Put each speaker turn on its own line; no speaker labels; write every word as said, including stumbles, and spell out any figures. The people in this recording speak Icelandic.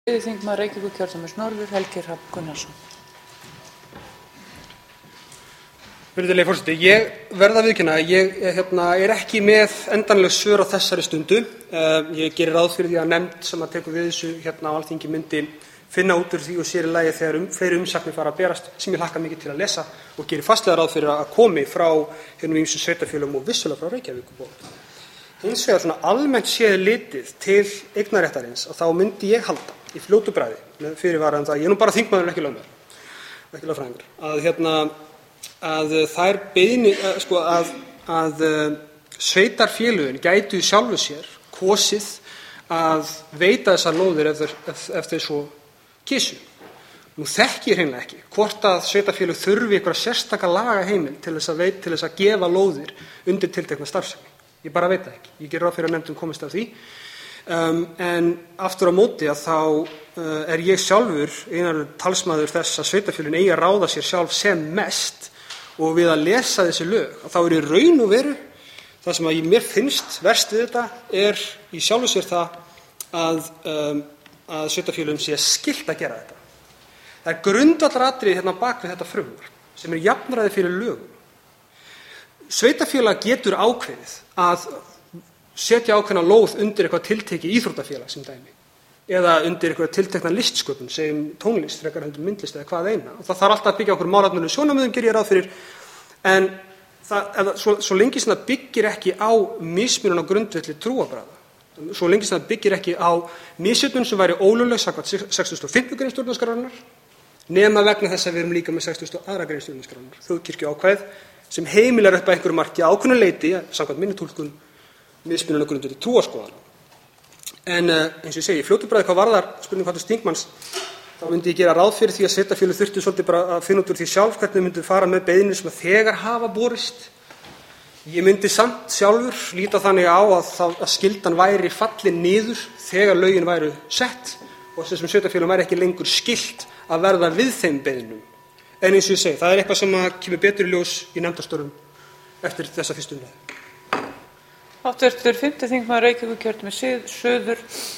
Þingmaður Reykjavíkurkjördæmis norður, Helgi Hrafn Gunnarsson.
Virðulegi forseti, ég verð að viðurkenna að ég hérna, er ekki með endanleg svör á þessari stundu. Uh, ég gerir ráð fyrir því að nefnd sem að tekur við þessu hérna á Alþingi myndi finna út úr því og sér í lagi þegar um, fleiri umsagnir fara að berast sem ég hlakka mikið til að lesa og gerir fastlega ráð fyrir að komi frá hérna ýmsum sveitarfélögum og vissulega frá Reykjavíkurborg. Hins vegar svona almennt séð litið til eignarréttarins og þá myndi ég halda í fljótu bragði með fyrirvara um það, ég er nú bara þingmaður en ekki lögmaður, ekki lögfræðingur, að hérna að þær beiðni sko að að sveitarfélögin gætu sjálfu sér kosið að veita þessar lóðir ef þeir, ef, ef þeir svo kysu. Nú þekki ég hreinlega ekki hvort að sveitarfélög þurfi einhverja sérstaka lagaheimild til þess að veit til þess að gefa lóðir undir tiltekna starfsemi. Ég bara veit það ekki. Ég ger ráð fyrir að nefndin komist af því. Um, en aftur á móti að þá uh, er ég sjálfur einar talsmaður þess að sveitarfélögin eigi að ráða sér sjálf sem mest og við að lesa þessi lög að þá er í raun og veru það sem að mér finnst verst við þetta er í sjálfu sér það að, um, að sveitarfélögum sé skylt að gera þetta. Það er grundvallaratriði hérna bak við þetta frumvarp sem er jafnræði fyrir lögum. Sveitarfélag getur ákveðið að setja ákveðna lóð undir eitthvað tiltekið íþróttafélag sem dæmi eða undir eitthvað tiltekna listsköpun, segjum tónlist, frekar heldur myndlist eða hvað eina. Og það þarf alltaf að byggja okkur málefnalegum sjónarmiðum, geri ég ráð fyrir, en það, eða, svo, svo lengi sem það byggir ekki á mismunun á grundvelli trúarbragða, svo lengi sem það byggir ekki á mismunun sem væri ólögleg samkvæmt sextugustu og fimmtu grein stjórnarskrárinnar, nema vegna þess að við erum líka með sextugustu og aðra grein stjórnarskrárinnar, þjóðkirkjuákvæð sem heimilar upp að einhverju marki ákveðnu leyti, samkvæmt minni túlkun, mismunun á grundvelli trúarskoðana. En uh, eins og ég segi, í fljótu bragði hvað varðar spurningu háttvirts þingmanns, þá myndi ég gera ráð fyrir því að sveitarfélög þurftu svolítið bara að finna út úr því sjálf hvernig þau myndu fara með beiðnir sem að þegar hafa borist. Ég myndi samt sjálfur líta þannig á að, það, að skyldan væri fallin niður þegar lögin væru sett og þessum sveitarfélögum væri ekki lengur skylt að verða við þeim beiðnum. En eins og ég segi, það er eitthvað sem að kemur betur í ljós í nefndastörfum eftir þessa fyrstu umræðu.
Háttvirtur fimmti þingmaður Reykjavíkurkjördæmis suður,